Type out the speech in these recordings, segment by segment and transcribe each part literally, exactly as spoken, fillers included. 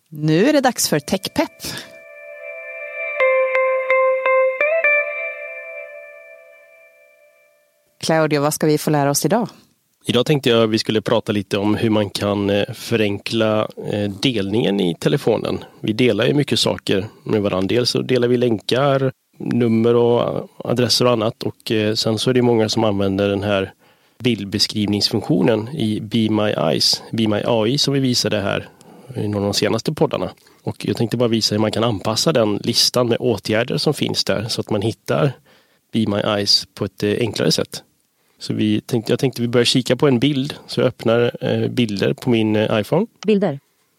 Nu är det dags för TechPepp. Claudio, vad ska vi få lära oss idag? Idag tänkte jag att vi skulle prata lite om hur man kan förenkla delningen i telefonen. Vi delar ju mycket saker med varandra. Dels så delar vi länkar, nummer och adresser och annat. Och sen så är det många som använder den här bildbeskrivningsfunktionen i Be My Eyes, Be My A I som vi visade här i någon av de senaste poddarna. Och jag tänkte bara visa hur man kan anpassa den listan med åtgärder som finns där så att man hittar Be My Eyes på ett enklare sätt. Så vi tänkte, jag tänkte vi börjar kika på en bild. Så jag öppnar eh, bilder på min eh, iPhone. Bilder.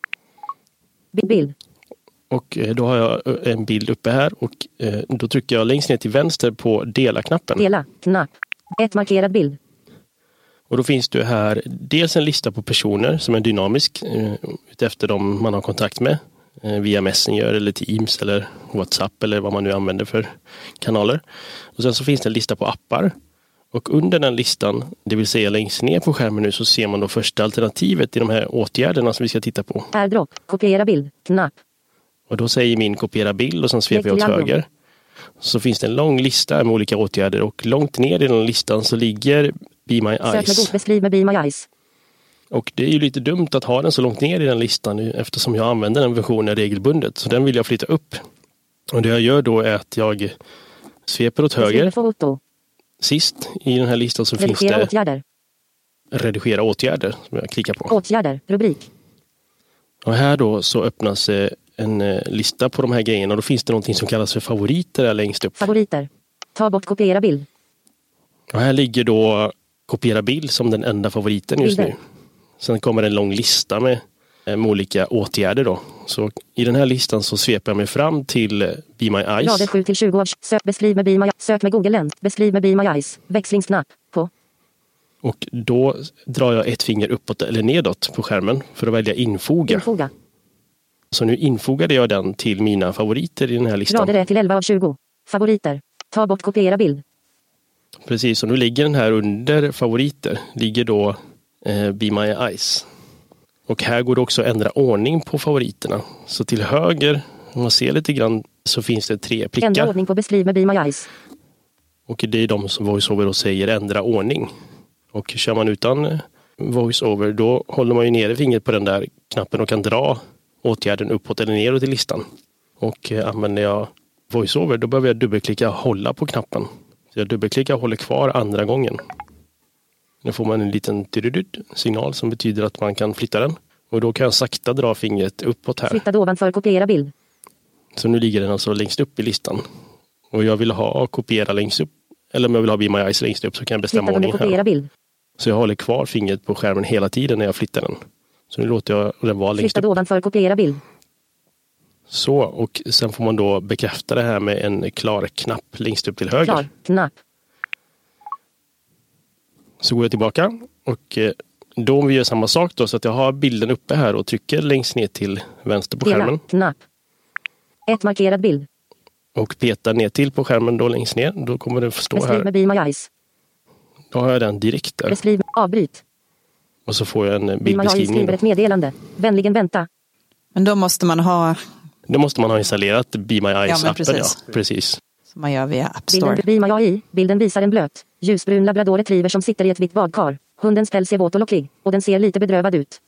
Bild. Och eh, då har jag en bild uppe här. Och eh, då trycker jag längst ner till vänster på dela-knappen. Dela, knapp. Ett markerad bild. Och då finns det här dels en lista på personer som är dynamisk. Eh, efter dem man har kontakt med. Eh, via Messenger eller Teams eller WhatsApp eller vad man nu använder för kanaler. Och sen så finns det en lista på appar. Och under den listan, det vill säga längst ner på skärmen nu, så ser man då första alternativet i de här åtgärderna som vi ska titta på. AirDrop, kopiera bild, knapp. Och då säger min kopiera bild och sen sveper jag åt höger. Så finns det en lång lista med olika åtgärder och långt ner i den listan så ligger Be My Eyes. Sök med god, beskriv med Be My Eyes. Och det är ju lite dumt att ha den så långt ner i den listan nu, eftersom jag använder den versionen regelbundet. Så den vill jag flytta upp. Och det jag gör då är att jag sveper åt höger. Foto. Sist i den här listan så redigera finns det åtgärder. Redigera åtgärder som jag klickar på. Åtgärder, rubrik. Och här då så öppnas en lista på de här grejerna och då finns det någonting som kallas för favoriter där längst upp. Favoriter. Ta bort kopiera bild. Och här ligger då kopiera bild som den enda favoriten just Bilder. nu. Sen kommer en lång lista med, med olika åtgärder då. Så i den här listan så sveper jag mig fram till Be My Eyes. Rader sju till tjugo. Sök, beskriv med Be My Eyes. Sök med Google Lens. Beskriv med Be My Eyes. Växlingsknapp på. Och då drar jag ett finger uppåt eller nedåt på skärmen för att välja infoga. Infoga. Så nu infogade jag den till mina favoriter i den här listan. Rader ett till elva av tjugo. Favoriter. Ta bort kopiera bild. Precis, så nu ligger den här under favoriter. Ligger då eh, Be My Eyes. Och här går det också att ändra ordning på favoriterna. Så till höger, om man ser lite grann, så finns det tre prickar. Ändra ordning på beskriv med Be My Eyes. Och det är de som VoiceOver och säger ändra ordning. Och kör man utan VoiceOver då håller man ju nere fingret på den där knappen och kan dra åtgärden uppåt eller neråt i listan. Och eh, använder jag VoiceOver då behöver jag dubbelklicka och hålla på knappen. Så jag dubbelklickar och håller kvar andra gången. Nu får man en liten signal som betyder att man kan flytta den. Och då kan jag sakta dra fingret uppåt här. Flytta ovanför kopiera bild. Så nu ligger den alltså längst upp i listan. Och jag vill ha kopiera längst upp. Eller om jag vill ha Be My Eyes längst upp så kan jag bestämma Flytta ordning kopiera här. Bild. Så jag håller kvar fingret på skärmen hela tiden när jag flyttar den. Så nu låter jag den vara längst Flytta upp. ovanför kopiera bild. Så, och sen får man då bekräfta det här med en klar knapp längst upp till höger. Klar, knapp. Så går jag tillbaka och då om vi gör samma sak då så att jag har bilden uppe här och trycker längst ner till vänster på Dela, skärmen. knapp. Ett markerad bild. Och petar ner till på skärmen då längst ner. Då kommer det stå Beskriv här. med Be My Eyes. Då har jag den direkt där. Beskriv, avbryt. Och så får jag en Be My Eyes bildbeskrivning. skriver ett meddelande. Vänligen vänta. Men då måste man ha... Då måste man ha installerat Be My Eyes-appen. precis. Ja, precis. Som man gör via App Store. Bilden, Be My A I. Bilden visar en blöt, ljusbrun labrador retriever som sitter i ett vitt badkar. Hundens päls är våt och lockig. Och den ser lite bedrövad ut.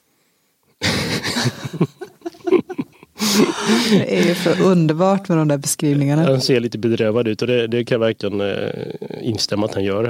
Det är ju för underbart med de där beskrivningarna. Den ser lite bedrövad ut och det, det kan jag verkligen eh, instämma att han gör det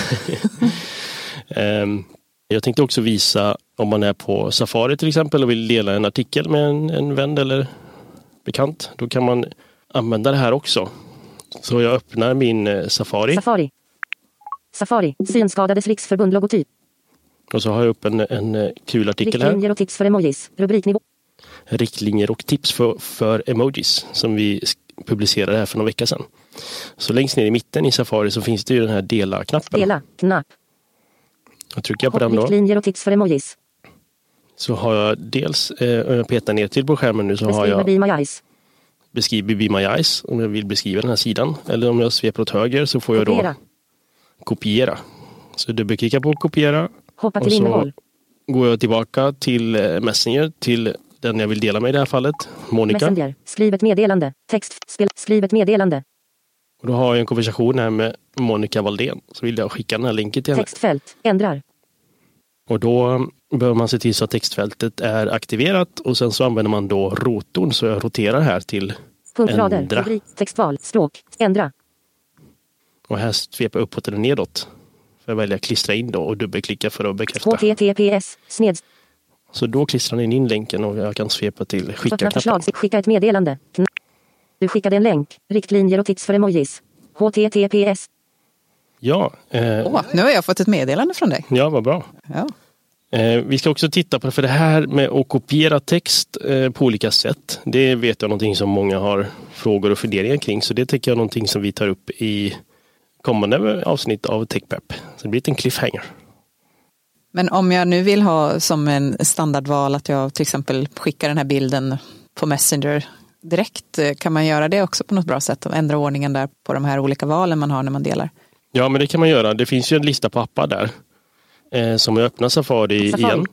här. um, jag tänkte också visa om man är på Safari till exempel och vill dela en artikel med en, en vän eller bekant. Då kan man använda det här också. Så jag öppnar min eh, Safari. Safari. Safari. Synskadades riksförbund logotyp. Och så har jag upp en, en kul artikel här. Riktlinjer och tips för emojis. Rubriknivå. Riktlinjer och tips för, för emojis som vi publicerade här för några veckor sedan. Så längst ner i mitten i Safari så finns det ju den här dela-knappen. Dela, knapp. Och trycker jag på den då. Riktlinjer och tips för emojis. Så har jag dels, eh, om jag petar ner till på skärmen nu så Beskriv har jag Be My Eyes. beskriver Be My Eyes om jag vill beskriva den här sidan. Eller om jag sveper åt höger så får jag då Kopiera. kopiera. Så dubbelklicka på kopiera. Hoppa och till så innehåll. går jag tillbaka till Messenger, till den jag vill dela med i det här fallet, Monica. Messenger. Skriv ett meddelande. Text. Spel. Skriv ett meddelande. Och då har jag en konversation här med Monica Valdén. Så vill jag skicka den här länken till henne. Textfält. Ändrar. Och då behöver man se till så att textfältet är aktiverat. Och sen så använder man då rotorn. Så jag roterar här till Punktrader. ändra. Rubrik. Textval. Språk. Ändra. Och här svepar jag uppåt eller nedåt. För jag väljer att klistra in då och dubbelklicka för att bekräfta. H T T P S. Sned. Så då klistrar den in länken och jag kan svepa till skicka-knappen. Förslag. Skicka ett meddelande. Knapp. Du skickade en länk. Riktlinjer och tips för emojis. H T T P S. Ja, eh, Åh, nu har jag fått ett meddelande från dig. ja, vad bra. Ja. Eh, vi ska också titta på för det här med att kopiera text eh, på olika sätt. Det vet jag någonting som många har frågor och funderingar kring. Så det tycker jag är någonting som vi tar upp i kommande avsnitt av TechPrep. Så det blir en cliffhanger. Men om jag nu vill ha som en standardval att jag till exempel skickar den här bilden på Messenger direkt, kan man göra det också på något bra sätt och ändra ordningen där på de här olika valen man har när man delar? Ja, men det kan man göra. Det finns ju en lista på appar där eh, som jag öppnar Safari, Safari igen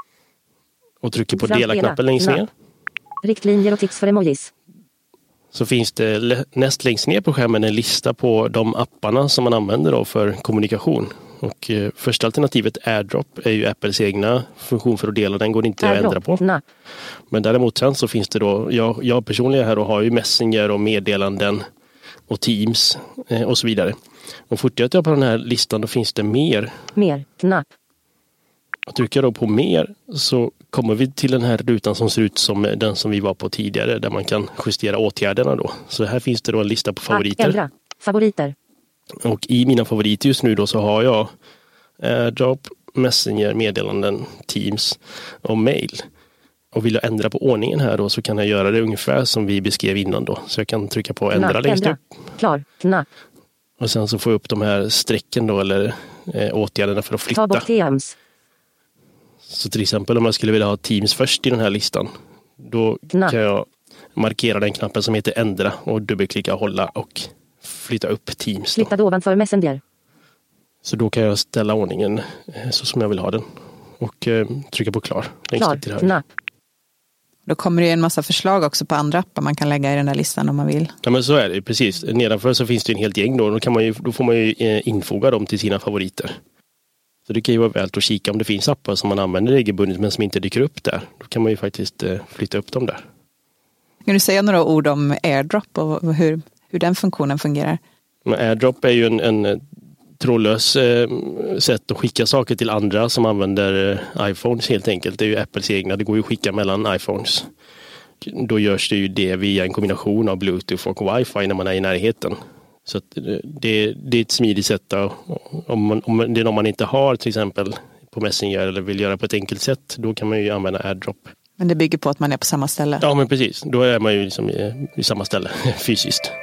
och trycker på dela-knappen längst ner. Riktlinjer och tips för emojis. Så finns det näst längst ner på skärmen en lista på de apparna som man använder då för kommunikation. Och eh, första alternativet AirDrop är ju Apples egna funktion för att dela. Den går inte AirDrop. Att ändra på. Nej. Men däremot sen så finns det då, jag, jag personligen här och har ju Messenger och meddelanden och Teams eh, och så vidare. Och fortsätter jag på den här listan då finns det mer. Mer, knapp. Och trycker jag då på mer så kommer vi till den här rutan som ser ut som den som vi var på tidigare där man kan justera åtgärderna då. Så här finns det då en lista på favoriter. Ändra. Favoriter. Och i mina favoriter just nu då så har jag AirDrop, Messenger, meddelanden, Teams och mail. Och vill jag ändra på ordningen här då så kan jag göra det ungefär som vi beskrev innan då. Så jag kan trycka på ändra knapp, längst ändra. upp. Klar, knapp. Och sen så får jag upp de här strecken då eller eh, åtgärderna för att flytta. Ta bort Teams. Så till exempel om jag skulle vilja ha Teams först i den här listan. Då knapp. Kan jag markera den knappen som heter ändra och dubbelklicka och hålla och flytta upp Teams. Flytta då ovanför Messenger. Så då kan jag ställa ordningen så som jag vill ha den. Och eh, trycka på klar. Klar, till knapp. Då kommer det en massa förslag också på andra appar man kan lägga i den där listan om man vill. Ja, men så är det precis. Nedanför så finns det en helt gäng då. Då, kan man ju, då får man ju eh, infoga dem till sina favoriter. Så det kan ju vara värt att kika om det finns appar som man använder regelbundet men som inte dyker upp där. Då kan man ju faktiskt eh, flytta upp dem där. Kan du säga några ord om AirDrop och hur, hur den funktionen fungerar? Men AirDrop är ju en, en trådlös eh, sätt att skicka saker till andra som använder eh, iPhones helt enkelt. Det är ju Apples egna. Det går ju att skicka mellan iPhones. Då görs det ju det via en kombination av Bluetooth och Wi-Fi när man är i närheten. Så att det, det är ett smidigt sätt då. Om, man, om det är någon man inte har till exempel på Messenger eller vill göra på ett enkelt sätt, då kan man ju använda AirDrop. Men det bygger på att man är på samma ställe? Ja, men precis. Då är man ju liksom i, i samma ställe fysiskt.